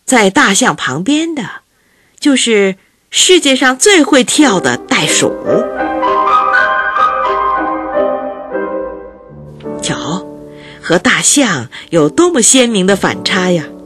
在大象旁边的就是世界上最会跳的袋鼠。瞧，和大象有多么鲜明的反差呀！